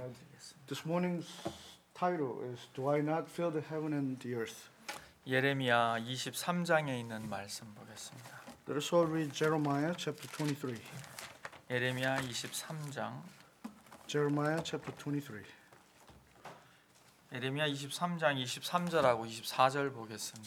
말씀드리겠습니다. This morning's title is Do I not fill the heaven and the earth? 예레미야 23장에 있는 말씀 보겠습니다. Let us all read Jeremiah chapter 23. 예레미야 23장 Jeremiah chapter 23. 예레미야 23장 23절하고 24절 보겠습니다.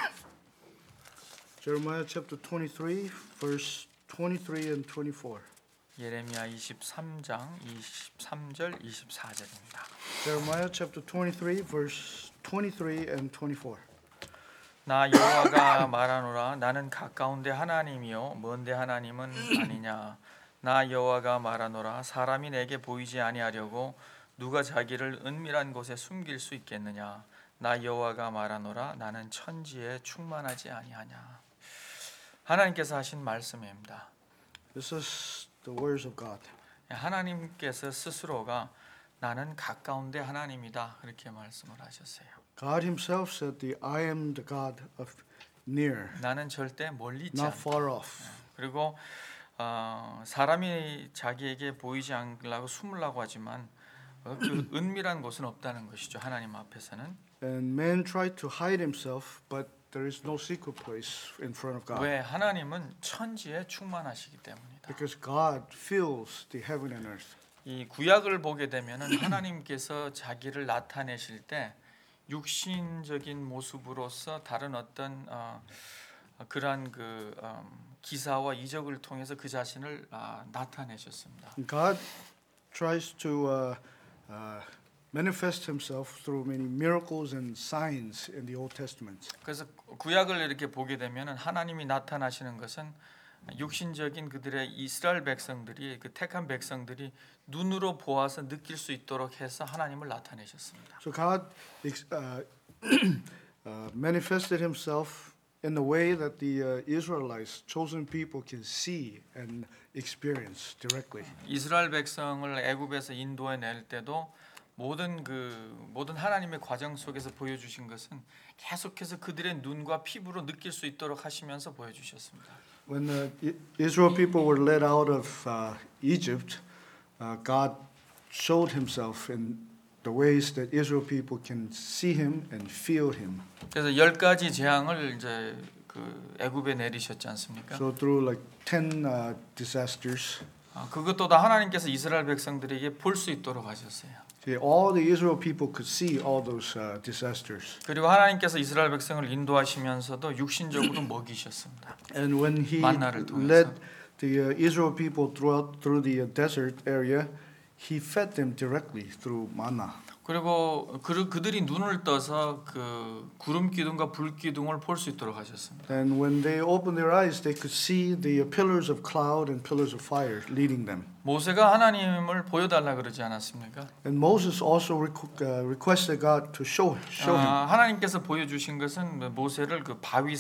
Jeremiah chapter 23 verse 23 and 24. 예레미야 23장 23절 24절입니다. Jeremiah chapter 23 verse 23 and 24. 나 여호와가 말하노라 나는 가까운데 하나님이요 먼데 하나님은 아니냐. 나 여호와가 말하노라 사람이 내게 보이지 아니하려고 누가 자기를 은밀한 곳에 숨길 수 있겠느냐. 나 여호와가 말하노라 나는 천지에 충만하지 아니하냐. 하나님께서 하신 말씀입니다. This is the words of God. 하나님께서 스스로가 나는 가까운데 하나님이다 그렇게 말씀을 하셨어요. God himself said that I am the God of near, 나는 절대 멀리 있지 not 않다. far off. 그리고 사람이 자기에게 보이지 않으려고 숨으려고 하지만 그 은밀한 곳은 없다는 것이죠. 하나님 앞에서는. And man tried to hide himself, but there is no secret place in front of God. 왜? 하나님은 천지에 충만하시기 때문이다. Because God fills the heaven and earth. 이 구약을 보게 되면은 하나님께서 자기를 나타내실 때 육신적인 모습으로서 다른 어떤 그러한 그 기사와 이적을 통해서 그 자신을 나타내셨습니다. God tries to manifest himself through many miracles and signs in the Old Testament. 그래서 구약을 이렇게 보게 되면은 하나님이 나타나시는 것은 육신적인 그들의 이스라엘 백성들이 그 택한 백성들이 눈으로 보아서 느낄 수 있도록 해서 하나님을 나타내셨습니다. So God manifested himself in the way that the Israelites, chosen people, can see and experience directly. 이스라엘 백성을 애굽에서 인도해 낼 때도 모든 하나님의 과정 속에서 보여주신 것은 계속해서 그들의 눈과 피부로 느낄 수 있도록 하시면서 보여주셨습니다. When the Israel people were led out of Egypt, God showed himself in the ways that Israel people can see him and feel him. 그래서 10가지 재앙을 이제 그 애굽에 내리셨지 않습니까? So through like 10 disasters, 그것도 다 하나님께서 이스라엘 백성들에게 볼 수 있도록 하셨어요. all the Israel people could see all those disasters. 그리고 하나님께서 이스라엘 백성을 인도하시면서도 육신적으로 먹이셨습니다. And when he 만나를 통해서. led the Israel people through the desert area, he fed them directly through manna. 그리고 그들이 눈을 떠서 그 구름 기둥과 불 기둥을 볼 수 있도록 하셨습니다. And when they opened their eyes, they could see the pillars of cloud and pillars of fire leading them. 모세가 하나님을 보여달라 그러지 않았습니까? And Moses also requested God to show him. 하나님께서 보여주신 것은 모세를 그 바위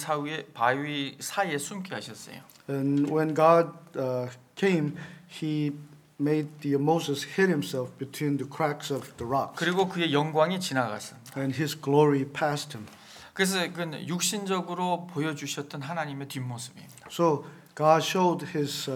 사이에 숨게 하셨어요. And when God came, he made Moses hid himself between the cracks of the rocks. 그리고 그의 영광이 지나갔습니다. And his glory passed him. 그래서 그 육신적으로 보여주셨던 하나님의 뒷모습입니다. So God showed his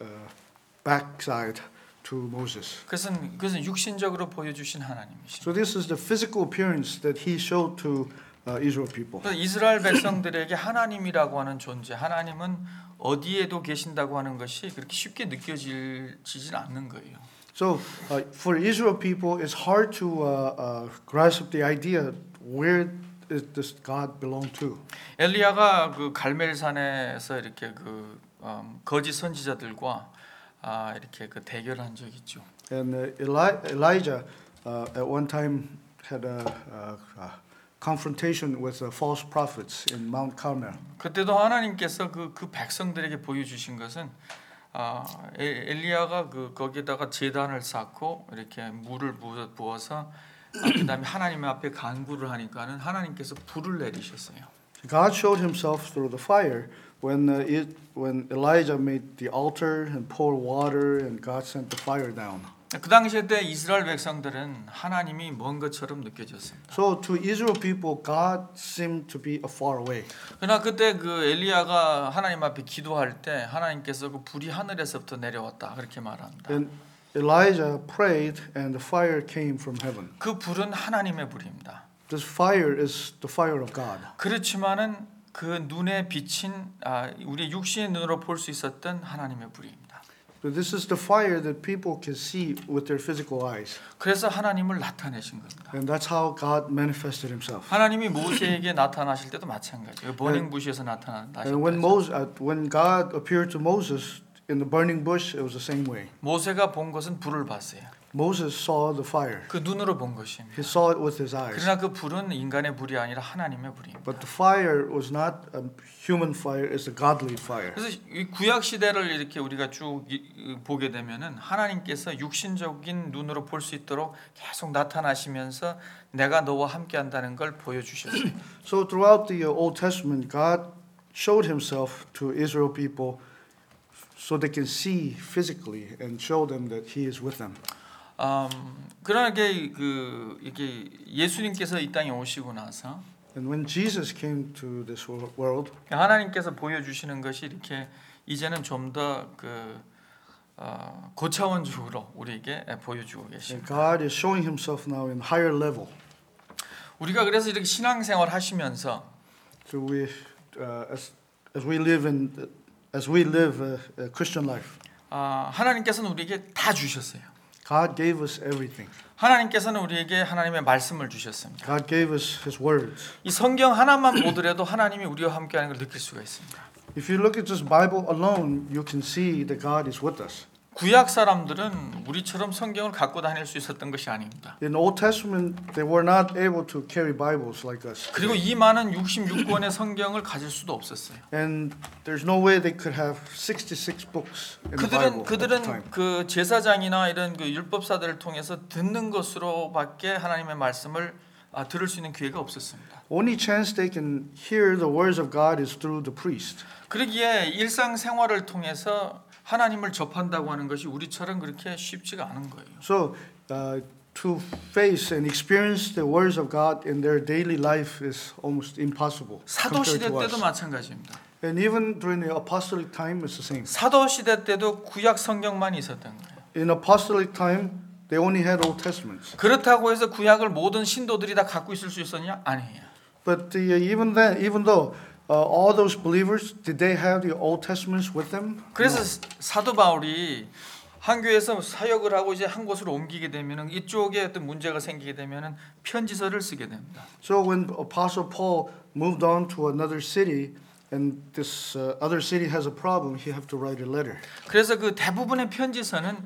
backside to Moses. 그것은 육신적으로 보여주신 하나님이십니다. So this is the physical appearance that he showed to Israel people. 이스라엘 백성들에게 하나님이라고 하는 존재, 하나님은 어디에도 계신다고 하는 것이 그렇게 쉽게 느껴지진 않는 거예요. So for Israel people, it's hard to grasp the idea where does God belong to. 엘리야가 그 갈멜산에서 이렇게 그 거짓 선지자들과 이렇게 그 대결한 적 있죠. And Elijah at one time had a confrontation with false prophets in Mount Carmel. 그때도 하나님께서 그 백성들에게 보여주신 것은 엘리야가 거기에다가 제단을 쌓고 이렇게 물을 부어서 그다음에 하나님 앞에 간구를 하니까는 하나님께서 불을 내리셨어요. God showed himself through the fire when Elijah made the altar and poured water and God sent the fire down. 그 당시에 때 이스라엘 백성들은 하나님이 먼 것처럼 느껴졌습니다. So to Israel people, God seemed to be far away. 그러나 그때 그 엘리야가 하나님 앞에 기도할 때 하나님께서 그 불이 하늘에서부터 내려왔다 그렇게 말합니다. And Elijah prayed and the fire came from heaven. 그 불은 하나님의 불입니다. This fire is the fire of God. 그렇지만은 그 눈에 비친 우리 육신의 눈으로 볼 수 있었던 하나님의 불입니다. So this is the fire that people can see with their physical eyes. 그래서 하나님을 나타내신 겁니다. And that's how God manifested himself. 하나님이 모세에게 나타나실 때도 마찬가지예요. 버닝 부시에서 And 나타나셨다. when God appeared to Moses in the burning bush, it was the same way. 모세가 본 것은 불을 봤어요. Moses saw the fire. 그 눈으로 본 것입니다. He saw it with his eyes. 그러나 그 불은 인간의 불이 아니라 하나님의 불입니다. But the fire was not a human fire, it's a godly fire. 그래서 이 구약 시대를 이렇게 우리가 쭉 보게 되면은 하나님께서 육신적인 눈으로 볼 수 있도록 계속 나타나시면서 내가 너와 함께한다는 걸 보여주셨어요. So throughout the Old Testament, God showed himself to Israel people so they can see physically and show them that he is with them. 그러나 이게 예수님께서 이 땅에 오시고 나서 And when Jesus came to this world, 하나님께서 보여주시는 것이 이렇게 이제는 좀 더 고차원적으로 우리에게 보여주고 계십니다. God is showing himself now in higher level. 우리가 그래서 이렇게 신앙생활 하시면서 So as we live a Christian life, 하나님께서는 우리에게 다 주셨어요. God gave us everything. 하나님께서는 우리에게 하나님의 말씀을 주셨습니다. God gave us his words. 이 성경 하나만 보더라도 하나님이 우리와 함께하는 걸 느낄 수가 있습니다. If you look at this Bible alone, you can see that God is with us. 구약 사람들은 우리처럼 성경을 갖고 다닐 수 있었던 것이 아닙니다. In the Old Testament, they were not able to carry Bibles like us. 그리고 이 많은 66권의 성경을 가질 수도 없었어요. And there's no way they could have 66 books in the Bible at the time. 그들은 그 제사장이나 이런 그 율법사들을 통해서 듣는 것으로밖에 하나님의 말씀을 들을 수 있는 기회가 없었습니다. Only chance they can hear the words of God is through the priest. 그러기에 일상생활을 통해서 하나님을 접한다고 하는 것이 우리처럼 그렇게 쉽지가 않은 거예요. So to face and experience the words of God in their daily life is almost impossible. 사도 시대 compared to 때도 us. 마찬가지입니다. And even during the apostolic time, it's the same. 사도 시대 때도 구약 성경만 있었던 거예요. In apostolic time, they only had Old Testaments. 그렇다고 해서 구약을 모든 신도들이 다 갖고 있을 수 있었냐? 아니에요. But even though all those believers, did they have the Old Testaments with them? 그래서 사도 바울이 한 교회에서 사역을 하고 이제 한 곳으로 옮기게 되면은 이쪽에 어떤 문제가 생기게 되면은 편지서를 쓰게 됩니다. So when Apostle Paul moved on to another city, and this other city has a problem, he have to write a letter. 그래서 그 대부분의 편지서는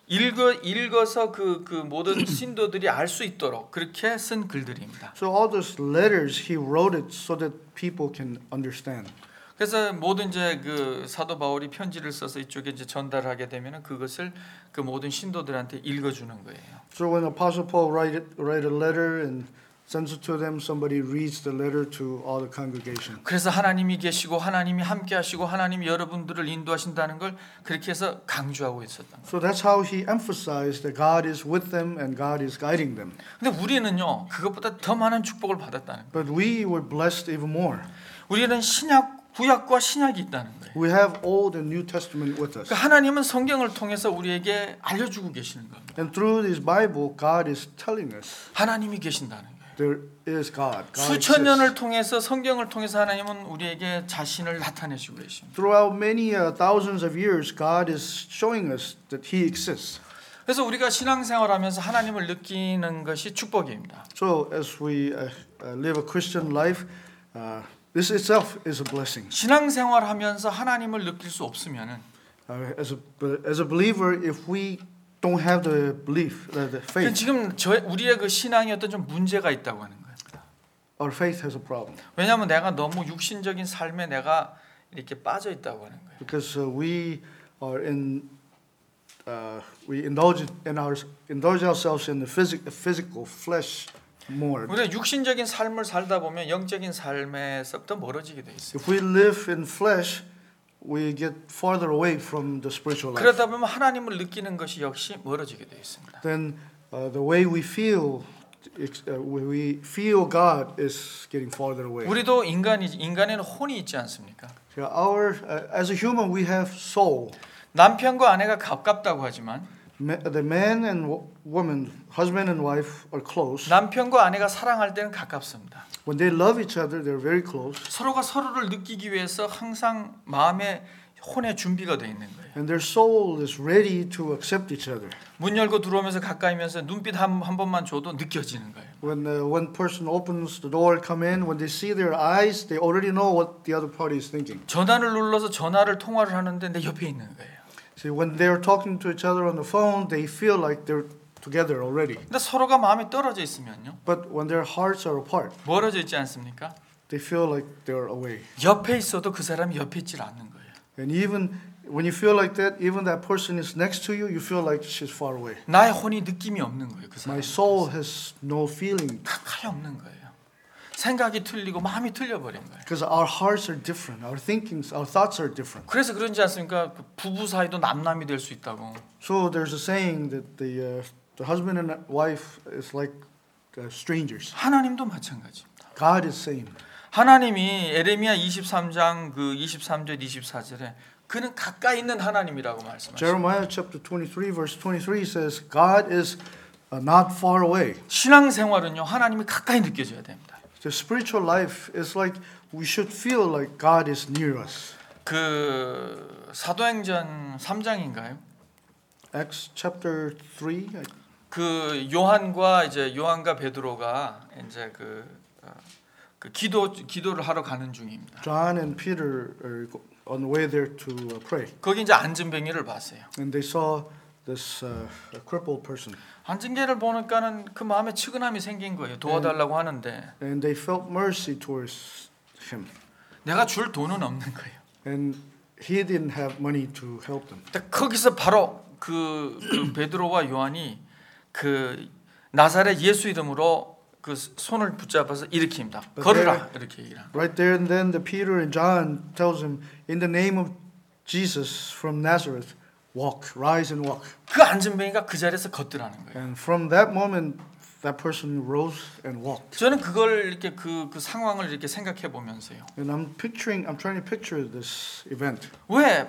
읽어서 그 모든 신도들이 알 수 있도록 그렇게 쓴 글들입니다. So all those letters he wrote it so that people can understand. 그래서 모든 이제 그 사도 바울이 편지를 써서 이쪽에 이제 전달하게 되면은 그것을 그 모든 신도들한테 읽어주는 거예요. So when Apostle Paul write a letter and sends it to them, somebody reads the letter to all the congregation. 그래서 하나님이 계시고 하나님이 함께하시고 하나님이 여러분들을 인도하신다는 걸 그렇게 해서 강조하고 있었던 거예요. So that's how he emphasized that God is with them and God is guiding them. 근데 우리는요 그것보다 더 많은 축복을 받았다는 거예요. But we were blessed even more. 우리는 구약과 신약이 있다는 거예요. We have Old and New Testament with us. 그러니까 하나님은 성경을 통해서 우리에게 알려주고 계시는 겁니다. And through this Bible, God is telling us 하나님이 계신다는 거예요. there is God. God 수천 년을 exists. 통해서 성경을 통해서 하나님은 우리에게 자신을 나타내시고 계십니다. Throughout many thousands of years, God is showing us that He exists. 그래서 우리가 신앙생활하면서 하나님을 느끼는 것이 축복입니다. So as we live a Christian life, this itself is a blessing. 신앙생활하면서 하나님을 느낄 수 없으면은 As a believer, if we don't have the belief, the faith, 지금 우리의 그 신앙이 어떤 좀 문제가 있다고 하는 거예요. our faith has a problem. 왜냐하면 내가 너무 육신적인 삶에 내가 이렇게 빠져 있다고 하는 거예요. Because we indulge ourselves in the physical flesh more. 우리가 육신적인 삶을 살다 보면 영적인 삶에서부터 멀어지게 돼 있어요. If we live in flesh, we get farther away from the spiritual life. 그러다 보면 하나님을 느끼는 것이 역시 멀어지게 돼 있습니다. Then the way we feel God is getting farther away. 우리도 인간에는 혼이 있지 않습니까? As a human, we have soul. 남편과 아내가 가깝다고 하지만 The man and woman, husband and wife, are close. 남편과 아내가 사랑할 때는 가깝습니다. When they love each other, they're very close. 서로가 서로를 느끼기 위해서 항상 마음의 혼의 준비가 돼 있는 거예요. And their soul is ready to accept each other. 문 열고 들어오면서 가까이면서 눈빛 한 번만 줘도 느껴지는 거예요. When one person opens the door, come in, when they see their eyes, they already know what the other party is thinking. 전화를 눌러서 통화를 하는데 내 옆에 있는 거예요. See, when they're talking to each other on the phone, they feel like they're together already. 근데 서로가 마음이 떨어져 있으면요. But when their hearts are apart, 멀어져 있지 않습니까? they feel like they're away. 옆에 있어도 그 사람이 옆에 있질 않는 거예요. And even when you feel like that, even that person is next to you, you feel like she's far away. 나의 혼이 느낌이 없는 거예요. 그 My 사람. soul has no feeling 가까이 없는 거예요. 생각이 틀리고 마음이 틀려버린 거예요. because our hearts are different, our thinkings, our thoughts are different. 그래서 그런지 않습니까? 그 부부 사이도 남남이 될 수 있다고. So there's a saying that the husband and wife is like strangers. 하나님도 마찬가지입니다. God is same. 하나님이 에레미야 23장 그 23절 24절에 그는 가까이 있는 하나님이라고 말씀하십니다. Jeremiah chapter 23 verse 23 says God is not far away. 신앙생활은요 하나님이 가까이 느껴져야 됩니다. The spiritual life is like we should feel like God is near us. 그 사도행전 3장인가요? Acts chapter 3. 그 요한과 베드로가 이제 그 기도를 하러 가는 중입니다. John and Peter are on the way there to pray. 거기 이제 안진뱅이를 봤어요. And they saw this crippled person. 안진뱅이를 보니까는 그 마음에 측은함이 생긴 거예요. 도와달라고 하는데 And they felt mercy towards him. 내가 줄 돈은 없는 거예요. And he didn't have money to help them. 근데 거기서 바로 그 베드로와 요한이 그 나사렛 예수 이름으로 그 손을 붙잡아서 일으킵니다. 걸으라 이렇게 얘기를 합니다. Right there and then the Peter and John tells him, in the name of Jesus from Nazareth, walk, rise and walk. 그 안진뱅이가 그 자리에서 걷더라는 거예요. And from that moment, that person rose and walked. 저는 그걸 이렇게 그 상황을 이렇게 생각해 보면서요. And I'm trying to picture this event. 왜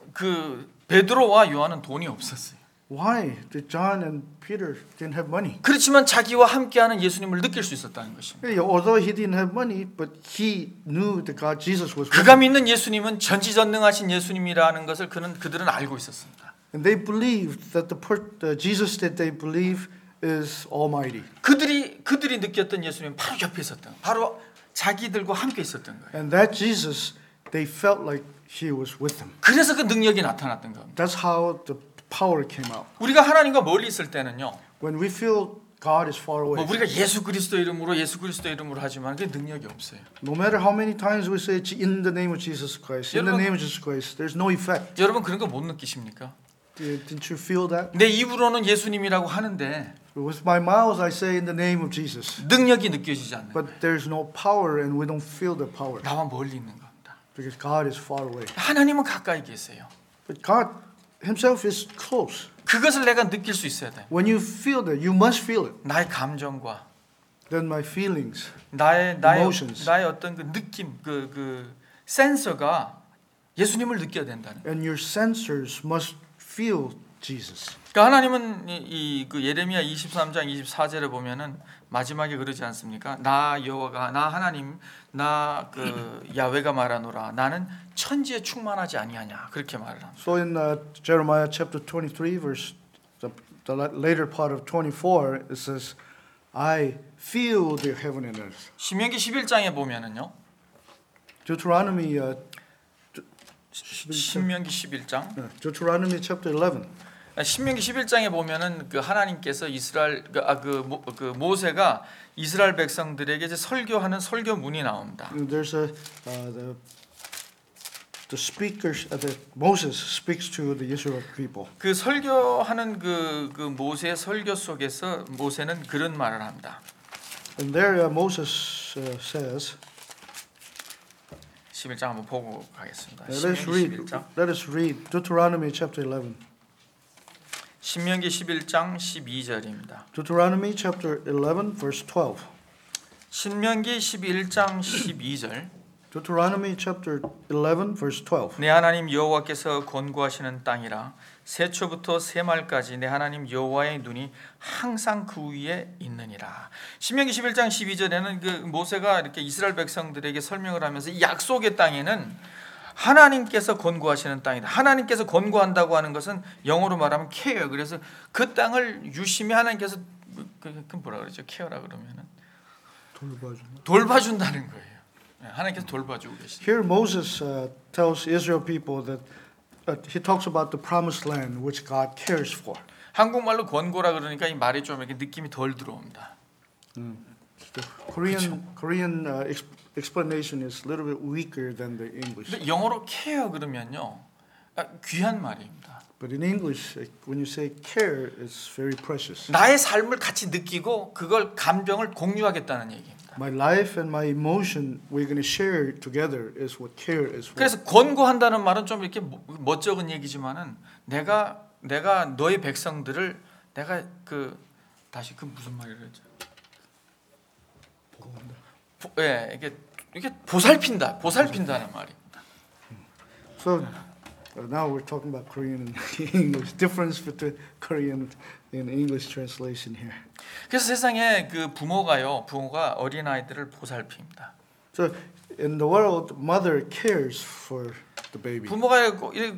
그 베드로와 요한은 돈이 없었어요. Why did John and Peter didn't have money? 그렇지만 자기와 함께하는 예수님을 느낄 수 있었다는 것입니다. Although he didn't have money, but he knew that God, Jesus was with 그가 him. 믿는 예수님은 전지전능하신 예수님이라는 것을 그들은 알고 있었습니다. And they believed that the Jesus that they believe is Almighty. 그들이 느꼈던 예수님은 바로 옆에 있었던, 바로 자기들과 함께 있었던 거예요. And that Jesus, they felt like he was with them. 그래서 그 능력이 나타났던 겁니다. That's how the power came out. 우리가 하나님과 멀리 있을 때는요. When we feel God is far away, 우리가 예수 그리스도 이름으로 하지만 그게 능력이 없어요. no matter how many times we say in the name of Jesus Christ, in the name of Jesus Christ, there's no effect. 여러분 그런 거 못 느끼십니까? Didn't you feel that? 내 입으로는 예수님이라고 하는데 With my mouth I say in the name of Jesus, 능력이 느껴지지 않는 거예요. but there's no power and we don't feel the power 나와 멀리 있는 겁니다. because God is far away. 하나님은 가까이 계세요. But God Himself is close. 그것을 내가 느낄 수 있어야 돼. When you feel that, you must feel it. 나의 감정과 Then my feelings, 나의 emotions. 어떤 그 느낌, 그 센서가 예수님을 느껴야 된다는. and your sensors must feel Jesus. 그러니까 하나님은 그 예레미야 23장 24절에 보면은 마지막에 그러지 않습니까? 나 여호와가 나 하나님 나 그 야훼가 말하노라 나는 천지에 충만하지 아니하냐 그렇게 말을 합니다. So in Jeremiah chapter 23 verse the later part of 24 it says I feel the heaven and earth. 신명기 11장에 보면은요. Deuteronomy 신명기 11장 Deuteronomy chapter 11. 신명기 11장에 보면은 그 하나님께서 모세가 이스라엘 백성들에게 이제 설교하는 설교문이 나옵니다. There's the speakers Moses speaks to the Israel people. 그 설교하는 그 모세의 설교 속에서 모세는 그런 말을 합니다. And there Moses says 11장 한번 보고 가겠습니다. Let us read Deuteronomy chapter 11. 신명기 11장 12절입니다. Deuteronomy chapter 11 verse 12. 신명기 11장 12절. Deuteronomy chapter 11 verse 12. 내 하나님 여호와께서 권고하시는 땅이라 세초부터 세말까지 내 하나님 여호와의 눈이 항상 그 위에 있느니라. 신명기 11장 12절에는 그 모세가 이렇게 이스라엘 백성들에게 설명을 하면서 이 약속의 땅에는 하나님께서 권고하시는 땅이다. 하나님께서 권고한다고 하는 것은 영어로 말하면 케어. 그래서 그 땅을 유심히 하나님께서 그 뭐라 그러죠? 케어라 그러면은 돌봐준다는 거예요. 하나님께서 돌봐주고 계시다. Here Moses tells Israel people that he talks about the promised land which God cares for. 한국말로 권고라 그러니까 이 말이 좀 이렇게 느낌이 덜 들어옵니다. Korean explanation is a little bit weaker than the English. 근데 영어로 케어 그러면요, 귀한 말입니다. But in English, when you say care, it's very precious. 나의 삶을 같이 느끼고 그걸 감정을 공유하겠다는 얘기입니다. My life and my emotion we're going to share together is what care is for. 그래서 권고한다는 말은 좀 이렇게 멋쩍은 얘기지만은 내가 너의 백성들을 내가 다시 무슨 말이랬죠? 예, 이게 보살핀다는 말입니다. So now we're talking about Korean and English. Difference between Korean and English translation here. 그래서 세상에 부모가 어린 아이들을 보살핍니다. So in the world, mother cares for the baby. 부모가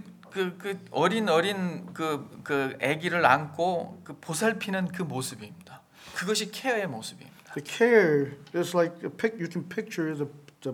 어린 아기를 안고 보살피는 그 모습입니다. 그것이 케어의 모습입니다. The care is like you can picture the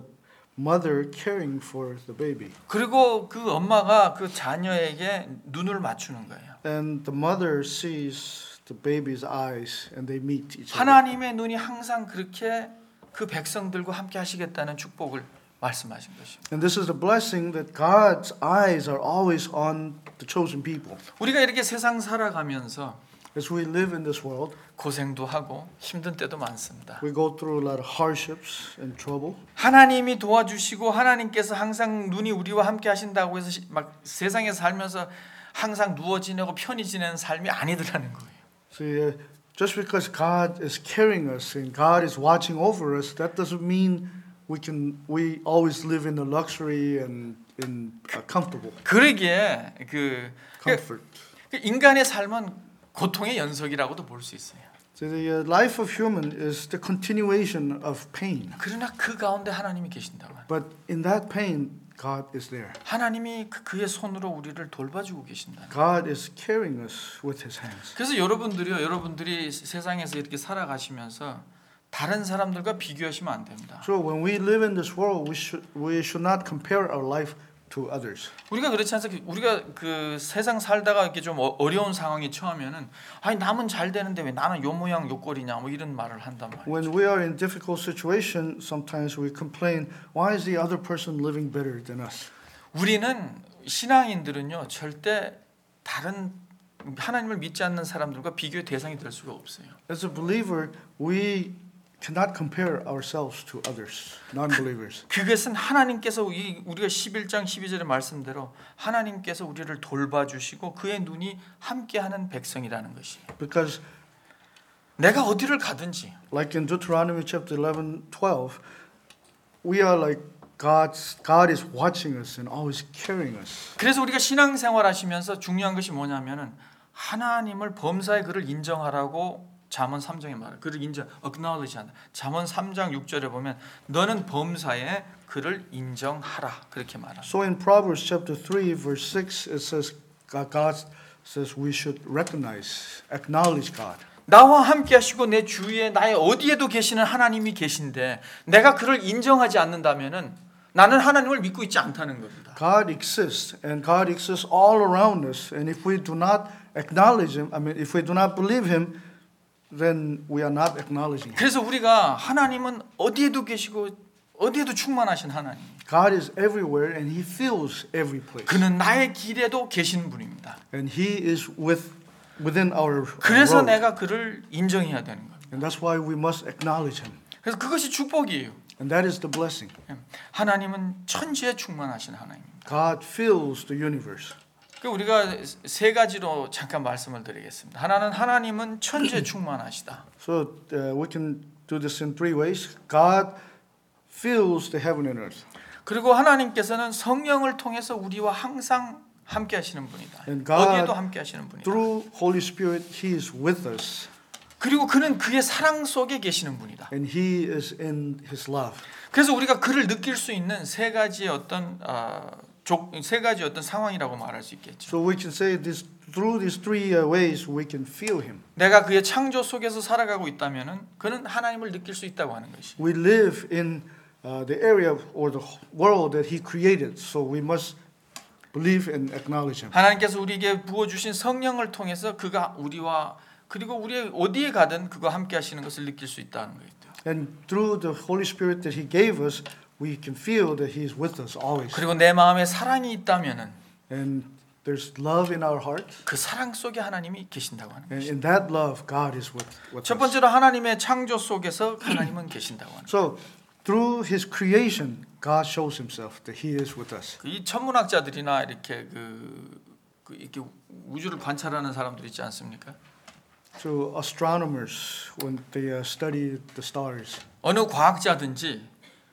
mother caring for the baby. 그리고 그 엄마가 그 자녀에게 눈을 맞추는 거예요. And the mother sees the baby's eyes and they meet each other. 하나님의 눈이 항상 그렇게 그 백성들과 함께 하시겠다는 축복을 말씀하신 것입니다. And this is the blessing that God's eyes are always on the chosen people. 우리가 이렇게 세상 살아가면서 As we live in this world, 고생도 하고 힘든 때도 많습니다. we go through a lot of hardships and trouble. 하나님이 도와주시고 하나님께서 항상 눈이 우리와 함께 하신다고 해서 막 세상에 살면서 항상 누워 지내고 편히 지내는 삶이 아니더라는 거예요. See, just because God is carrying us and God is watching over us, that doesn't mean we always live in the luxury and in comfortable 그러기에 comfort. 인간의 삶은 고통의 연속이라고도 볼 수 있어요. So the life of human is the continuation of pain. 그러나 그 가운데 하나님이 계신다고. But in that pain, God is there. 하나님이 그의 손으로 우리를 돌봐주고 계신다. God is carrying us with His hands. 그래서 여러분들이 세상에서 이렇게 살아가시면서 다른 사람들과 비교하시면 안 됩니다. So when we live in this world, we should not compare our life to others. 우리가 그렇지 않습니까? 우리가 그 세상 살다가 이렇게 좀 어려운 상황에 처하면은 아니 남은 잘 되는데 왜 나는 요 모양 요 꼴이냐 뭐 이런 말을 한단 말이에요. When we are in difficult situation, sometimes we complain, why is the other person living better than us? 우리는 신앙인들은요 절대 다른 하나님을 믿지 않는 사람들과 비교의 대상이 될 수가 없어요. As a believer, we cannot compare ourselves to others, non-believers. 그것은 하나님께서 우리가 11장 12절의 말씀대로 하나님께서 우리를 돌봐주시고 그의 눈이 함께하는 백성이라는 것이에요. Because 내가 어디를 가든지 like in Deuteronomy chapter 11, 12, we are like God is watching us and always carrying us. 그래서 우리가 신앙생활 하시면서 중요한 것이 뭐냐면은 하나님을 범사의 그를 인정하라고 잠언 3장에 말해요. 그를 acknowledge 한다. 잠언 3장 6절에 보면 너는 범사에 그를 인정하라. 그렇게 말합니다. So in Proverbs chapter 3 verse 6 it says God says we should acknowledge God. 나와 함께 하시고 내 주위에 나의 어디에도 계시는 하나님이 계신데 내가 그를 인정하지 않는다면은 나는 하나님을 믿고 있지 않다는 겁니다. God exists and God exists all around us and if we do not acknowledge him, if we do not believe him, then we are not acknowledging him. 그래서 우리가 하나님은 어디에도 계시고 어디에도 충만하신 하나님. God is everywhere and he fills every place. 그는 나의 길에도 계시는 분입니다. And he is within our 그래서 road. 내가 그를 인정해야 되는 겁니다. And that's why we must acknowledge him. 그래서 그것이 축복이에요. And that is the blessing. 하나님은 천지에 충만하신 하나님입니다. God fills the universe. 우리가 세 가지로 잠깐 말씀을 드리겠습니다. 하나는 하나님은 천지에 충만하시다. So we can do this in three ways. God fills the heaven and earth. 그리고 하나님께서는 성령을 통해서 우리와 항상 함께 하시는 분이다. And God, 어디에도 함께 하시는 분이다. through Holy Spirit, He is with us. 그리고 그는 그의 사랑 속에 계시는 분이다. And He is in His love. 그래서 우리가 그를 느낄 수 있는 세 가지의 어떤 상황이라고 말할 수 있겠죠. So we can say this through these three ways we can feel Him. 내가 그의 창조 속에서 살아가고 있다면은 그는 하나님을 느낄 수 있다고 하는 것이. We live in the area or the world that He created, so we must believe and acknowledge Him. 하나님께서 우리에게 부어 주신 성령을 통해서 그가 우리와 그리고 우리 어디에 가든 그가 함께 하시는 것을 느낄 수 있다는 거예요. And through the Holy Spirit that He gave us, we can feel that He is with us always. 그리고 내 마음에 사랑이 있다면은 And there's love in our heart, 그 사랑 속에 하나님이 계신다고 하는 and 것이죠. in that love, God is with 첫 us. 번째로 하나님의 창조 속에서 하나님은 계신다고 하는 So through His creation, God shows Himself that He is with us. 이 천문학자들이나 이렇게 이렇게 우주를 관찰하는 사람들 있지 않습니까? So astronomers, when they study the stars, 어느 과학자든지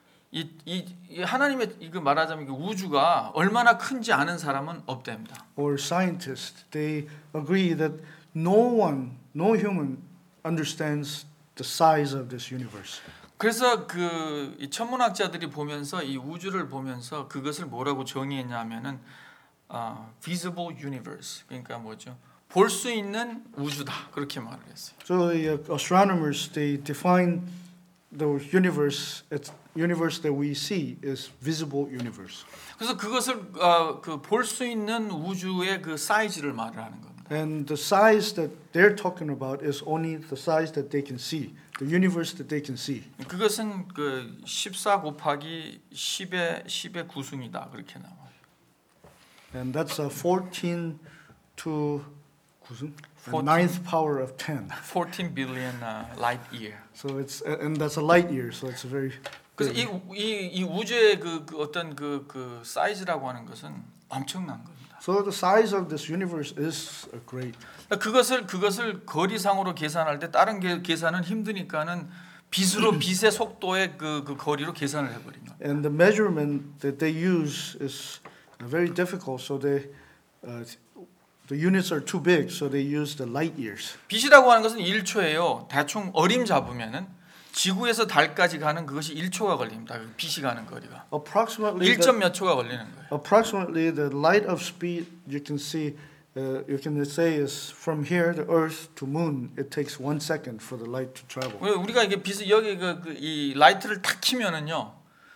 이 하나님의 이거 말하자면 그 우주가 얼마나 큰지 아는 사람은 없답니다. or scientists, they agree that no human understands the size of this universe. 그래서 이 천문학자들이 보면서 이 우주를 보면서 그것을 뭐라고 정의했냐면은 visible universe, 그러니까 뭐죠? 볼 수 있는 우주다, 그렇게 말을 했어요. So the astronomers, they define the universe that we see is visible universe. 그래서 그것을 볼 수 있는 우주의 그 사이즈를 말을 하는 겁니다. And the size that they're talking about is only the size that they can see, the universe that they can see. 그것은 14 곱하기 10의 9승이다, 그렇게 나와요. And that's 14 to 14. ninth power of 10. 14 billion light year. So it's and that's a light year. So it's a very 그래서 이 우주의 어떤 그 사이즈라고 하는 것은 엄청난 겁니다. So the size of this universe is great. 그것을 거리상으로 계산할 때 다른 계산은 힘드니까는 빛의 속도의 그 거리로 계산을 해버린 거예요. And the measurement that they use is very difficult. So the units are too big. So they use the light years. 빛이라고 하는 것은 1초예요. 대충 어림 잡으면은 지구에서 달까지 가는 그것이 1초가 걸립니다. 빛이 가는 거리가. Approximately 1점 몇 초가 걸리는 거예요. approximately the light of speed you can see. You can say is from here, the Earth to Moon. It takes 1 second for the light to travel. 우리가 이게 빛을 여기 이 라이트를 탁 켜면은요,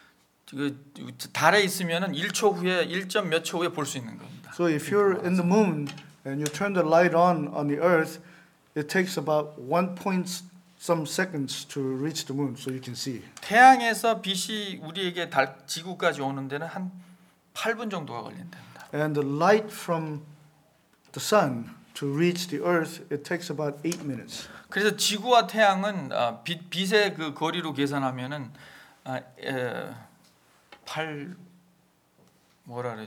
달에 있으면은 1초 후에 1점 몇 초 후에 볼 수 있는 겁니다. So if you're in the moon and you turn the light on the Earth, it takes about 1 point some seconds to reach the moon, so you can see. 태양에서 빛이 우리에게 지구까지 오는 데는 한 8분 정도가 걸린답니다. And the light from the sun to reach the Earth, it takes about 8 minutes. 그래서 지구와 태양은 빛의 그 거리로 계산하면은 8분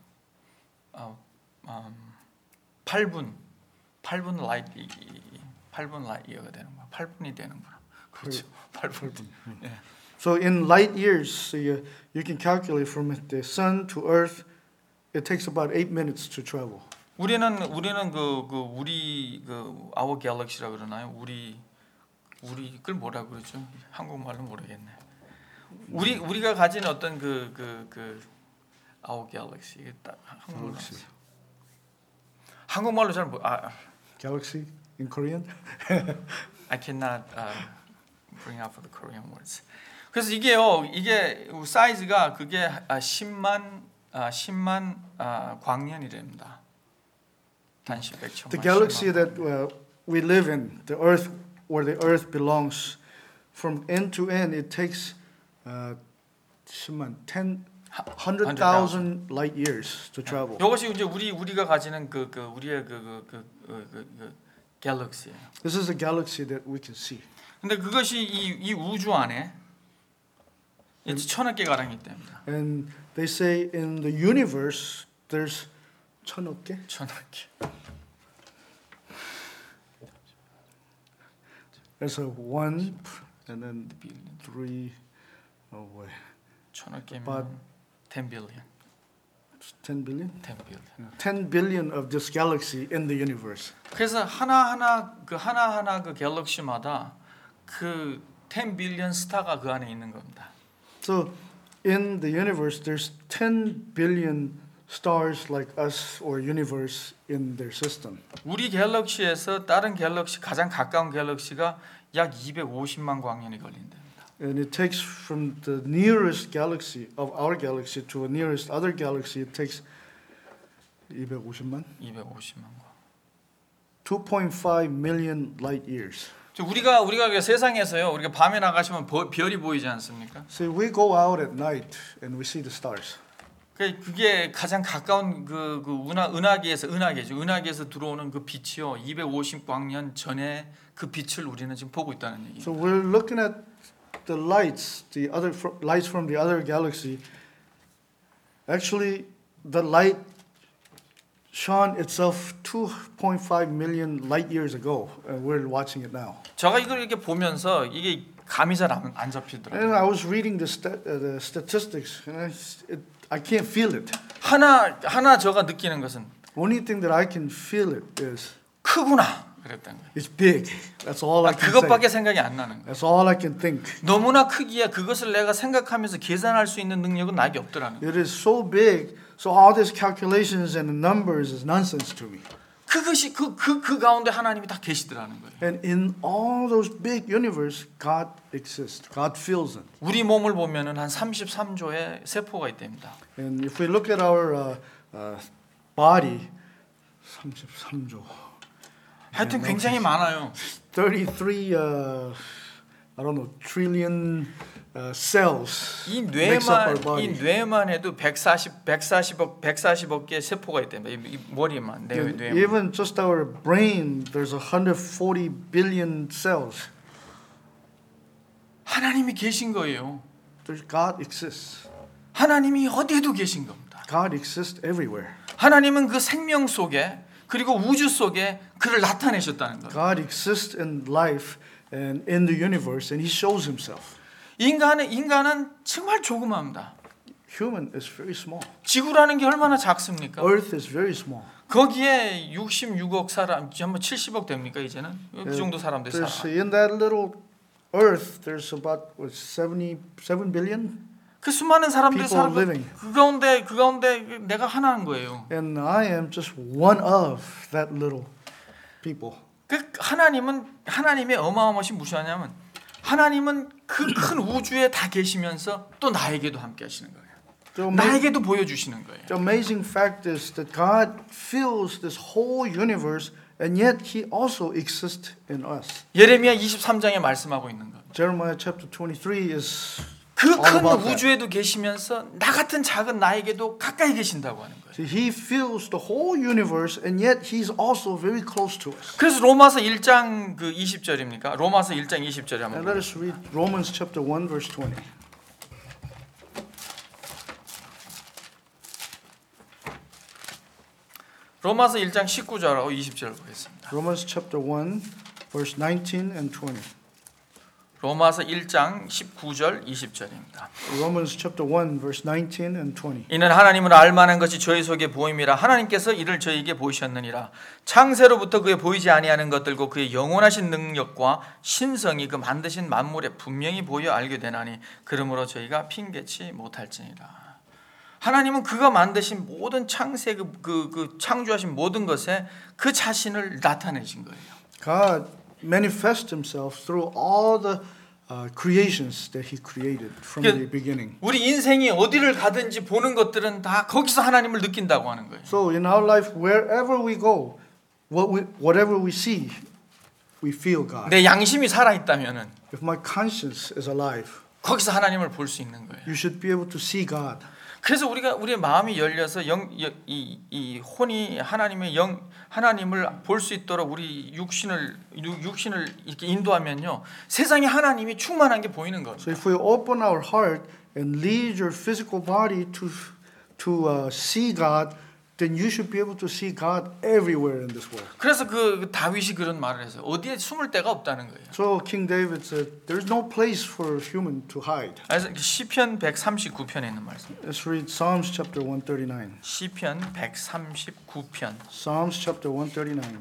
라이트 이어가 되는 거야. 8분이 되는구나. 그렇죠. 8분. 예. So in light years, you can calculate from the sun to Earth, it takes about 8 minutes to travel. 우리는 우리 our galaxy라 그러나요? 우리 그걸 뭐라 그러죠? 한국말로 모르겠네. 우리가 가진 어떤 our galaxy 이게 딱 한국말로 Galaxy. 한국말로 잘 Galaxy in Korean? I cannot bring up the Korean words. 그래서 이게 사이즈가 그게 10만 광년이랍니다. 단시 100천. The galaxy that we live in, the Earth, where the Earth belongs, from end to end, it takes 100,000 light years to travel. 이것이 이제 우리가 가지는 우리의 갤럭시예요. This is the galaxy that we can see. 근데 그것이 이 우주 안에 천억 개 가량이 있답니다. And they say in the universe, there's 천억 개? 천억 개. There's a 1 and then 3. Oh boy. 천억 개면 About 10 billion. 10 billion? 10 billion. 10 billion of this galaxy in the universe. 그래서 하나하나 그 갤럭시마다 그 10 billion 스타가 그 안에 있는 겁니다. So in the universe, there's 10 billion stars like us or universe in their system. 우리 갤럭시에서 다른 갤럭시 가장 가까운 갤럭시가 약 250만 광년이 걸린답니다. And it takes from the nearest galaxy of our galaxy to the nearest other galaxy, it takes 250만? 250만 광. 2.5 million light years. 우리가 그 세상에서요. 우리가 밤에 나가시면 별이 보이지 않습니까? See, we go out at night and we see the stars. 그게 가장 가까운 그 은하계에서 들어오는 그 빛이요. 250광년 전에 그 빛을 우리는 지금 보고 있다는 얘기예요. So we're looking at the lights, the other lights from the other galaxy. Actually, the light shone itself 2.5 million light years ago, and we're watching it now. 제가 이걸 이렇게 보면서 이게 감이 잘 안 잡히더라고요. And I was reading the statistics, and I can't feel it. 하나 제가 느끼는 것은 Only thing that I can feel it is 크구나 그랬던 거예요. it's big. That's all I can 그것밖에 say. 생각이 안 나는 거예요. That's all I can think. 너무나 크기에 그것을 내가 생각하면서 계산할 수 있는 능력은 나에게 없더라는 거예요. It is so big, so all these calculations and numbers is nonsense to me. 그것이 그 가운데 하나님이 다 계시더라는 거예요. And in all those big universe, God exists. God fills it. 우리 몸을 보면은 한 33조의 세포가 있답니다. And if we look at our body, 33조. 하여튼 굉장히 많아요. 33, I don't know, trillion cells makes up our body. 이 뇌만 해도 140억 개의 세포가 있답니다. 이 머리만 뇌만. Even just our brain, there's 140 billion cells. 하나님이 계신 거예요. God exists. 하나님이 어디에도 계신 겁니다. God exists everywhere. 하나님은 그 생명 속에 그리고 우주 속에 그를 나타내셨다는 거예요. God exists in life and in the universe, and He shows Himself. 인간은 정말 조그마합니다. Human is very small. 지구라는 게 얼마나 작습니까? Earth is very small. 거기에 66억 사람, 한번 70억 됩니까 이제는? 그 정도 사람들이 살아. In that little Earth, there's about 77 billion 그 수많은 사람들이 people 살고 living. 그 가운데 내가 하나인 거예요. And I am just one of that little people. 그 하나님의 어마어마하신 무시하냐면 하나님은 그 큰 우주에 다 계시면서 또 나에게도 함께 하시는 거예요. 나에게도 보여주시는 거예요. The amazing fact is that God fills this whole universe, and yet He also exists in us. 예레미야 23장에 말씀하고 있는 거예요. Jeremiah chapter 23 is 그 all 큰 about that. 우주에도 계시면서 나 같은 작은 나에게도 가까이 계신다고 하는 거예요. See, He fills the whole universe, and yet He's also very close to us. 그래서 로마서 1장 그 20절입니까? 로마서 1장 20절에 한번 And let us read Romans chapter 1 verse 20. 로마서 1장 19절하고 20절을 보겠습니다. Romans chapter 1 verse 19 and 20. 로마서 1장 19절 20절입니다. Romans chapter 1 verse 19 and 20. 이는 하나님을 알만한 것이 저희 속에 보임이라 하나님께서 이를 저희에게 보이셨느니라. 창세로부터 그의 보이지 아니하는 것들과 그의 영원하신 능력과 신성이 그 만드신 만물에 분명히 보여 알게 되나니 그러므로 저희가 핑계치 못할지니라. 하나님은 그가 만드신 모든 창세 그 창조하신 모든 것에 그 자신을 나타내신 거예요. God manifests Himself through all the creations that He created from the beginning. 우리 인생이 어디를 가든지 보는 것들은 다 거기서 하나님을 느낀다고 하는 거예요. So in our life, wherever we go, whatever we see, we feel God. 내 양심이 살아 있다면은 If my conscience is alive, 거기서 하나님을 볼 수 있는 거예요. you should be able to see God. 그래서 우리의 마음이 열려서 이 혼이 하나님을 볼 수 있도록 우리 육신을 이렇게 인도하면요 세상에 하나님이 충만한 게 보이는 거예요. So if we open our heart and lead your physical body to see God, then you should be able to see God everywhere in this world. 그래서 그 다윗이 그런 말을 했어요. 어디에 숨을 데가 없다는 거예요. So King David said, "There's no place for human to hide." 그래서 시편 139편에 있는 말씀. Let's read Psalms chapter 139. 시편 139편. Psalms chapter 139.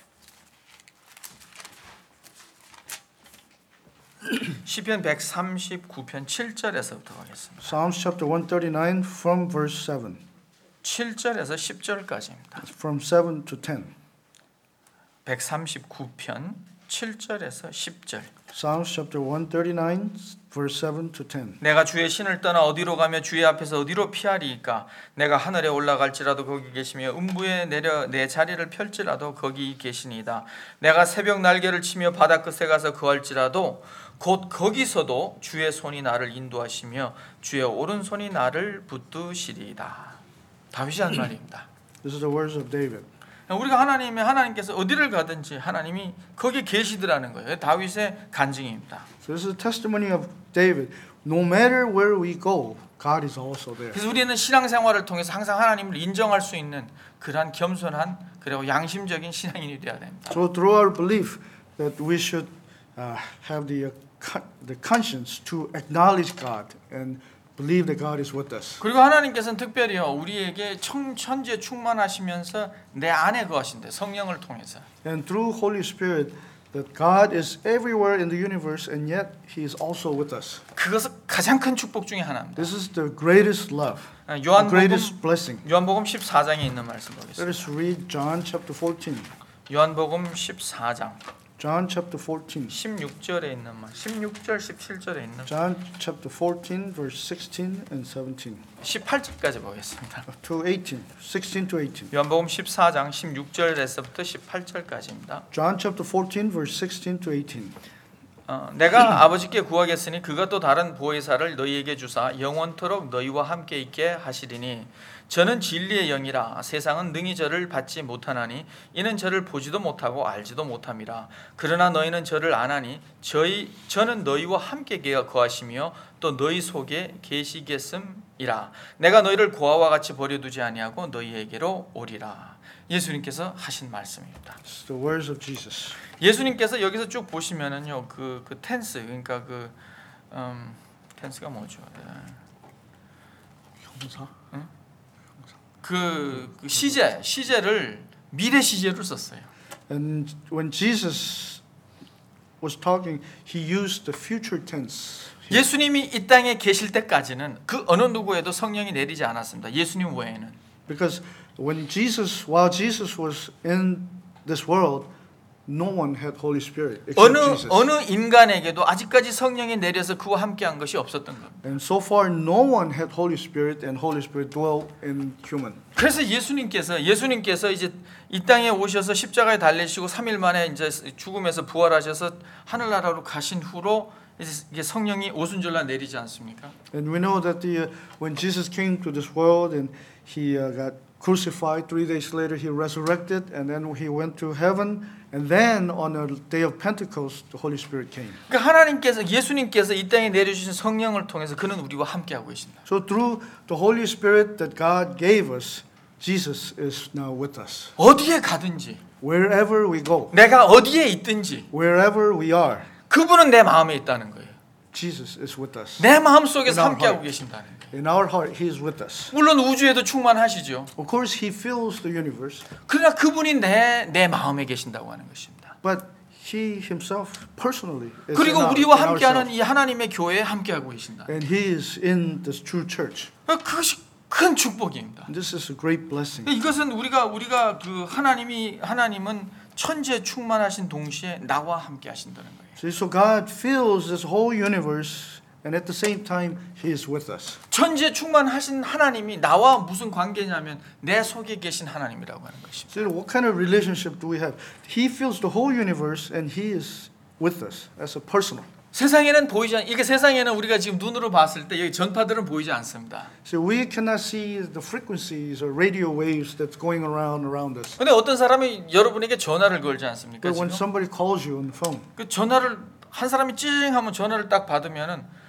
시편 139편 7절에서부터 가겠습니다. Psalms chapter 139 from verse 7. 7절에서 10절까지입니다. It's from 7 to 10. 139편 7절에서 10절. Psalms chapter 139 verse 7 to 10. 내가 주의 신을 떠나 어디로 가며 주의 앞에서 어디로 피하리이까? 내가 하늘에 올라갈지라도 거기 계시며 음부에 내려 내 자리를 펼지라도 거기 계시니이다. 내가 새벽 날개를 치며 바다 끝에 가서 거할지라도 곧 거기서도 주의 손이 나를 인도하시며 주의 오른손이 나를 붙드시리이다. 다윗이 한 말입니다. This is the words of David. 우리가 하나님께서 어디를 가든지 하나님이 거기 계시더라는 거예요. 다윗의 간증입니다. So this is the testimony of David. No matter where we go, God is also there. 그래서 우리는 신앙생활을 통해서 항상 하나님을 인정할 수 있는 그러한 겸손한 그리고 양심적인 신앙인이 되어야 됩니다. So through our belief that we should have the conscience to acknowledge God and believe that God is with us. 그리고 하나님께서는 특별히요 우리에게 천지에 충만하시면서 내 안에 거하신대 성령을 통해서. And through Holy Spirit that God is everywhere in the universe and yet He is also with us. 그것은 가장 큰 축복 중에 하나입니다. This is the greatest love, the greatest blessing. 요한복음 14장에 있는 말씀 보겠습니다. Let us read John chapter 14. 요한복음 14장 John chapter 14. 16절에 있는 말, 16절 17절에 있는 John chapter 14 verse 16 and 17 18절까지 보겠습니다. to 18. 16 to 18. 요한복음 14장 16절에서부터 18절까지입니다. John chapter 14 verse 16 to 18. 내가 아버지께 구하겠으니 그가 또 다른 보혜사를 너희에게 주사 영원토록 너희와 함께 있게 하시리니 저는 진리의 영이라 세상은 능히 저를 받지 못하나니 이는 저를 보지도 못하고 알지도 못함이라. 그러나 너희는 저를 아나니 저는 너희와 함께 거하시며 또 너희 속에 계시겠음이라. 내가 너희를 고아와 같이 버려두지 아니하고 너희에게로 오리라. 예수님께서 하신 말씀입니다. It's the words of Jesus. 예수님께서 여기서 쭉 보시면은요 그 텐스 그러니까 텐스가 뭐죠? 형사? 그 시제를 미래 시제로 썼어요. And when Jesus was talking, he used the future tense. 예수님이 이 땅에 계실 때까지는 그 어느 누구에도 성령이 내리지 않았습니다. 예수님 외에는. Because while Jesus was in this world, no one had Holy Spirit except Jesus. 어느 인간에게도 아직까지 성령이 내려서 그와 함께한 것이 없었던 겁니다. And so far, no one had Holy Spirit, and Holy Spirit dwelt in human. 그래서 예수님께서 이제 이 땅에 오셔서 십자가에 달리시고 3일 만에 이제 죽음에서 부활하셔서 하늘나라로 가신 후로 이제 성령이 오순절날 내리지 않습니까? And we know that when Jesus came to this world and he got crucified, 3 days later he resurrected, and then he went to heaven, and then on the day of Pentecost, the Holy Spirit came. 그러니까 예수님께서 이 땅에 내려주신 성령을 통해서 그는 우리와 함께하고 계신다. So through the Holy Spirit that God gave us, Jesus is now with us. 어디에 가든지, Wherever we go, 내가 어디에 있든지, wherever we are, 그분은 내 마음에 있다는 거예요. Jesus is with us. 내 마음 속에서 함께하고 계신다는 거예요. In our heart, He is with us. 물론 우주에도 충만하시죠. Of course, He fills the universe, 그러나 그분이 내 마음에 계신다고 하는 것입니다. but He Himself personally is 그리고 in 우리와 in 함께하는 ourselves. 이 하나님의 교회에 함께하고 계신다. And He is in this true church. 그것이 큰 축복입니다. And this is a great blessing. 이것은 우리가 그 하나님은 천지에 충만하신 동시에 나와 함께하신다는 거예요. So God fills this whole universe, and at the same time, He is with us. 천지에 충만하신 하나님이 나와 무슨 관계냐면 내 속에 계신 하나님이라고 하는 것입니다. So what kind of relationship do we have? He fills the whole universe, and He is with us as a personal. 세상에는 보이지 않. 이게 세상에는 우리가 지금 눈으로 봤을 때 여기 전파들은 보이지 않습니다. So we cannot see the frequencies or radio waves that's going around us. 근데 어떤 사람이 여러분에게 전화를 걸지 않습니까? But when 지금? somebody calls you on the phone, 그 전화를 한 사람이 찡 하면 전화를 딱 받으면은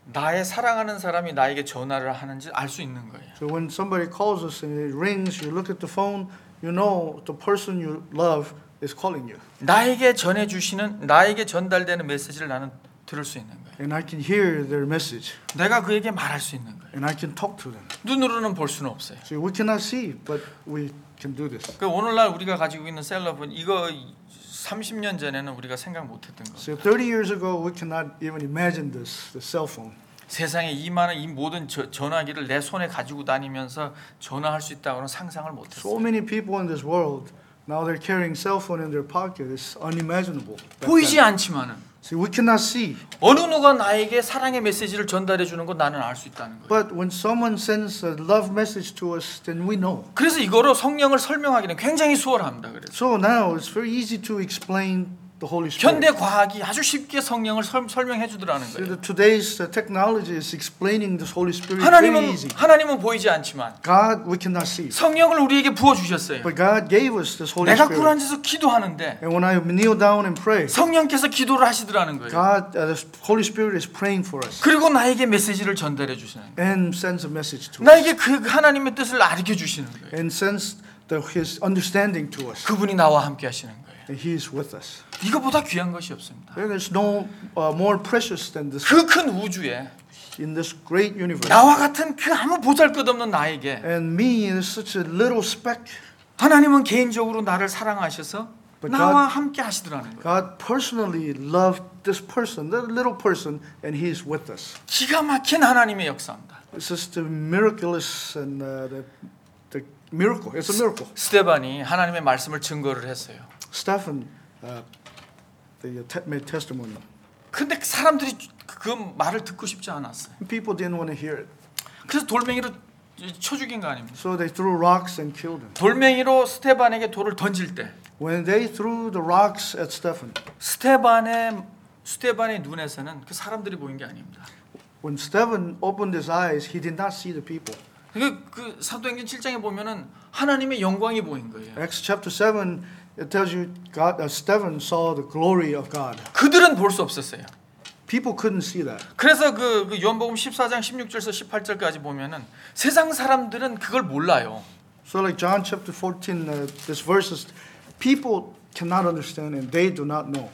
나의 사랑하는 사람이 나에게 전화를 하는지 알 수 있는 거예요. So when somebody calls us and it rings, you look at the phone, you know the person you love is calling you. 나에게 나에게 전달되는 메시지를 나는 들을 수 있는 거예요. And I can hear their message. 내가 그에게 말할 수 있는 거예요. And I can talk to them. 눈으로는 볼 수는 없어요. So we cannot see, but we can do this. 그 오늘날 우리가 가지고 있는 셀럽은 이거 30년 전에는 우리가 생각 못했던 거예요. So 30 years ago, we cannot even imagine this, the cell phone. 세상에 이 많은 이 모든 전화기를 내 손에 가지고 다니면서 전화할 수 있다고는 상상을 So 못했어요. many people in this world, now they're carrying cell phone in their pocket. It's unimaginable. back 보이지 then. 않지만은 See, we cannot see. 어느 누가 나에게 사랑의 메시지를 전달해 주는 건 나는 알 수 있다는 거예요. But when someone sends a love message to us, then we know. 그래서 이거로 성령을 설명하기는 굉장히 수월합니다. 그래서 So now it's very easy to explain the Holy 현대 Spirit. 과학이 아주 쉽게 성령을 설명해 주더라는 So 거예요. today's technology is explaining this Holy Spirit very easy. 하나님은 보이지 않지만 God, we cannot see. 성령을 우리에게 부어 주셨어요. But God gave us this Holy 내가 굴 Spirit. 앉아서 기도하는데 And when I kneel down and pray, 성령께서 기도를 하시더라는 거예요. God, the Holy Spirit is praying for us 그리고 나에게 메시지를 전달해 주시는 거예요. and sends a message to us 나에게 그 하나님의 뜻을 가르쳐 주시는 거예요. and sends His understanding to us. 그분이 나와 함께 하시는 거예요. And He is with us. 이거보다 귀한 것이 없습니다. There's no more precious than this 그 큰 우주에 in this great universe. 나와 같은 그 아무 보잘것없는 나에게 And me is such a little speck. 하나님은 개인적으로 나를 사랑하셔서 But 나와 함께 하시더라는 거예요. God personally loved this person, that little person, and He is with us. 기가 막힌 하나님의 역사입니다. It's just the miraculous and the miracle. It's a miracle. 스테반이 하나님의 말씀을 증거를 했어요. Stephen, they made testimony. 근데 사람들이 그 말을 듣고 싶지 않았어요. People didn't want to hear it, 그래서 돌멩이로 쳐 죽인 거 아닙니까? so they threw rocks and killed him. 돌멩이로 스테반에게 돌을 던질 때 When they threw the rocks at Stephen, 스테반의 눈에서는 그 사람들이 보인 게 아닙니다. when Stephen opened his eyes, he did not see the people. 그 사도행전 7장에 보면은 하나님의 영광이 보인 거예요. Acts chapter 7, it tells you Stephen saw the glory of God. 그들은 볼 수 없었어요. People couldn't see that. 그래서 그 요한복음 14장 16절에서 18절까지 보면은 세상 사람들은 그걸 몰라요. So like John chapter 14, this verses, people cannot understand and they do not know.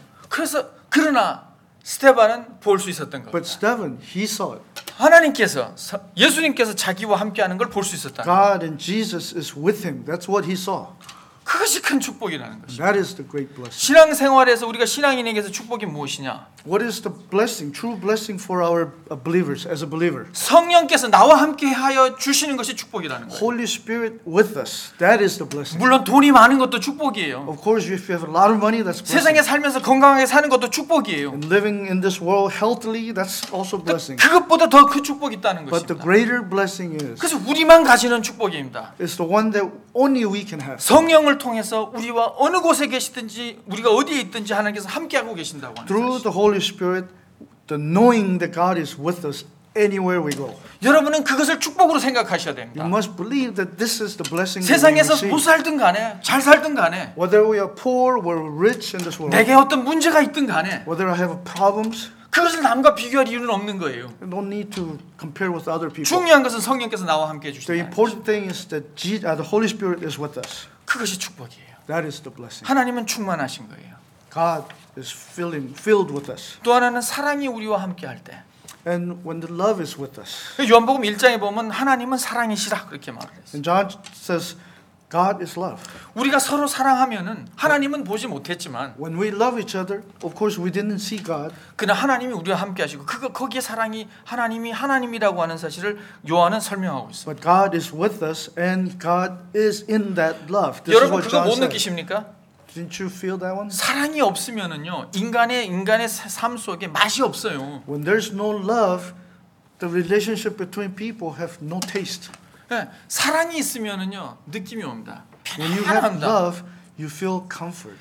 그러나 스테반은 볼 수 있었던 But 겁니다. Stephen, he saw it. 하나님께서 예수님께서 자기와 함께하는 걸 볼 수 있었다. God and Jesus is with him. That's what he saw. 그것이 큰 축복이라는 것이죠. That is the great blessing. 신앙생활에서 우리가 신앙인에게서 축복이 무엇이냐? What is the blessing, true blessing for our believers as a believer? 성령께서 나와 함께하여 주시는 것이 축복이라는 거예요. Holy Spirit with us. That is the blessing. 물론 돈이 많은 것도 축복이에요. Of course, if you have a lot of money, that's blessing. 세상에 살면서 건강하게 사는 것도 축복이에요. And living in this world healthily, that's also blessing. 그것보다 더 큰 축복이 있다는 But the 것입니다. greater blessing 그래서 우리만 가지는 축복입니다. is the one that only we can have. 성령을 통해서 우리와 어느 곳에 계시든지 우리가 어디에 있든지 하나님께서 함께하고 계신다고 하는 Through 사실. the Holy Spirit, the knowing that God is with us anywhere we go. 여러분은 그것을 축복으로 생각하셔야 You 됩니다. must believe that this is the blessing that we 세상에서 못 receive. 살든 간에 잘 살든 간에 Whether we are poor or rich in this world, 내게 어떤 문제가 있든 간에 whether I have problems, 그것을 남과 비교할 이유는 없는 거예요. I don't need to compare with other people. 중요한 것은 성령께서 나와 함께 The 해주신다. important thing is that the Holy Spirit is with us. 그것이 축복이에요. That is the blessing. 하나님은 충만하신 거예요. God is filled with us. 또 하나는 사랑이 우리와 함께 할 때. And when the love is with us. 요한복음 1장에 보면 하나님은 사랑이시라 그렇게 말을 했어요. And John says, God is love. 우리가 서로 사랑하면은 하나님은 보지 못했지만 When we love each other, of course we didn't see God. 그러나 하나님이 우리와 함께 하시고 거기에 사랑이 하나님이 하나님이라고 하는 사실을 요한은 설명하고 있습니다. But God is with us and God is in that love. This is 여러분 what 그거 John 못 said. 느끼십니까? Didn't you feel that one? 사랑이 없으면은요 인간의 삶 속에 맛이 없어요. When there's no love, the relationship between people have no taste. 네, 사랑이 있으면은요 느낌이 옵니다. When you have 편안합니다. love, you feel comfort.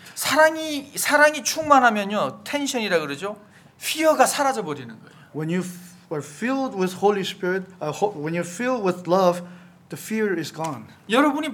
사랑이 충만하면요 텐션이라 그러죠. 피어가 사라져 버리는 거예요. When you are filled with Holy Spirit, when you're filled with love, the fear is gone. 여러분이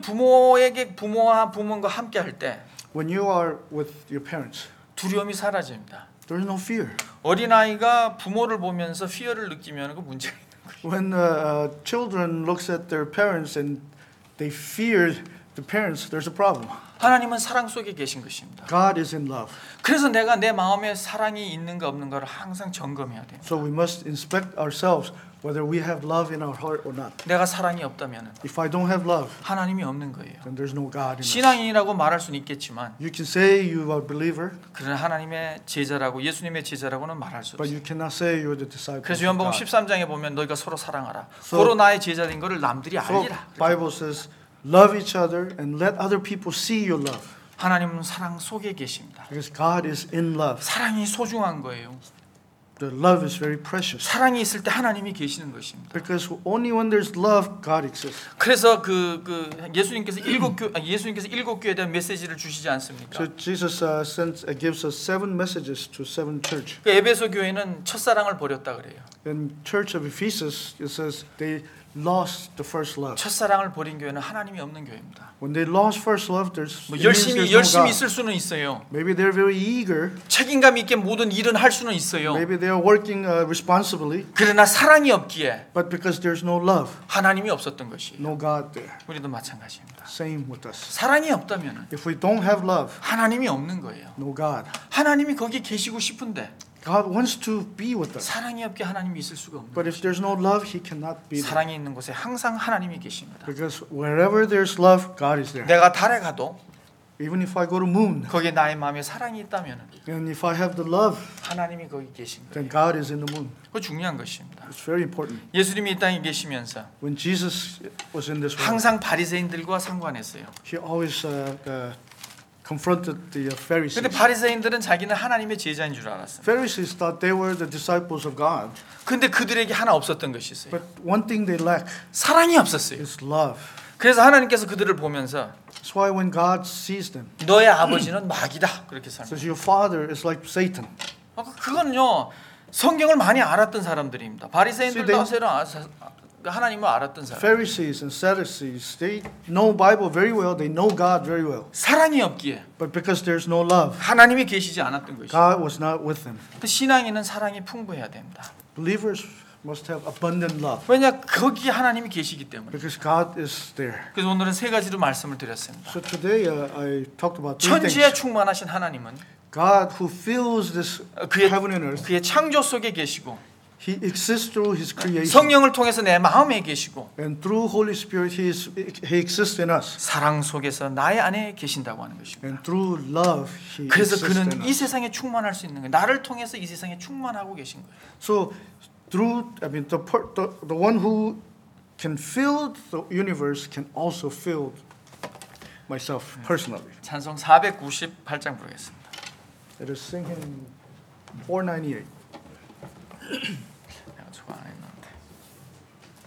부모와 부모님과 함께 할 때 When you are with your parents, 두려움이 사라집니다. There is no fear. 어린아이가 부모를 보면서 fear를 느끼면 그 문제가 있는 거예요. When children looks at their parents and they fear the parents, there's a problem. 하나님은 사랑 속에 계신 것입니다. God is in love. 그래서 내가 내 마음에 사랑이 있는가 없는가를 항상 점검해야 돼요. So we must inspect ourselves whether we have love in our heart or not. 내가 사랑이 없다면 If I don't have love, 하나님이 없는 거예요. then there's no God in us. 신앙인이라고 말할 수는 있겠지만 You can say you are a believer, 그러나 하나님의 제자라고 예수님의 제자라고는 말할 수 but 없어요. you cannot say you're the disciple 그래서 of 요한복음 God. 13장에 보면 너희가 서로 사랑하라. So- 서로 나의 제자인 것을 남들이 So 알리라. Bible says, love each other and let other people see your love. 하나님은 사랑 속에 계십니다. Because God is in love. 사랑이 소중한 거예요. The love is very precious. 사랑이 있을 때 하나님이 계시는 것입니다. Because only when there's love, God exists. 그래서 예수님께서 일곱 교회에 대한 메시지를 주시지 않습니까? So Jesus gives us 7 messages to 7 church. 그 에베소 교회는 첫사랑을 버렸다 그래요. In Church of Ephesus, it says they lost the first love. 첫사랑을 버린 교회는 하나님이 없는 교회입니다. When they lost first love, 뭐 it means there's no 열심히 God. 있을 수는 있어요. Maybe they're very eager. 책임감 있게 모든 일은 할 수는 있어요. Maybe they are working responsibly. 그러나 사랑이 없기에 But because there's no love, 하나님이 없었던 것이에요. no God there. 우리도 마찬가지입니다. Same with us. 사랑이 없다면 If we don't have love, 하나님이 없는 거예요. no God. 하나님이 거기 계시고 싶은데 God wants to be with us. 사랑이 없게 하나님이 있을 수가 없는 But if there's no love, He cannot be there. 사랑이 있는 곳에 항상 하나님이 계십니다. Because wherever there's love, God is there. 내가 달에 가도 Even if I go to moon, 거기에 나의 마음에 사랑이 있다면 and if I have the love, 하나님이 거기 계신 then 거예요. God is in the moon. 그거 중요한 것입니다. It's very important. 예수님이 이 땅에 계시면서 When Jesus was in this world, 항상 바리새인들과 상관했어요. He always confronted the Pharisees. 근데 바리새인들은 자기는 하나님의 제자인 줄 알았어요. Pharisees thought they were the disciples of God. 근데 그들에게 하나 없었던 것이 있어요. But one thing they lack 사랑이 없었어요. is love. 그래서 하나님께서 그들을 보면서 That's why when God sees them, 너의 아버지는 마귀다 그렇게 says 설명. your father is like Satan. 그건요 성경을 많이 알았던 사람들입니다. 바리새인들도 See, 사실은 하나님을 알았던 사람. Pharisees and Sadducees, they know Bible very well. They know God very well. 사랑이 없기에 But because there's no love, 하나님이 계시지 않았던 것이죠. God was not with them. 신앙인은 사랑이 풍부해야 됩니다. Believers must have abundant love 왜냐 거기 하나님이 계시기 때문에. because God is there. 그래서 오늘은 세 가지로 말씀을 드렸습니다. So today I talked about 3 천지에 things. 충만하신 하나님은 God who fills this heaven and earth, 그의 창조 속에 계시고 He exists through His creation. 성령을 통해서 내 마음에 계시고 And through Holy Spirit, He exists in us. 사랑 속에서 나의 안에 계신다고 하는 것입니다. And through love, He 그래서 exists in 그는 이 us. 세상에 충만할 수 있는 거예요. 나를 통해서 이 세상에 충만하고 계신 거예요. So, through the one who can fill the universe can also fill myself personally. 찬송 498장 부르겠습니다. Let us sing Hymn 498. 내가 저거 안 했나?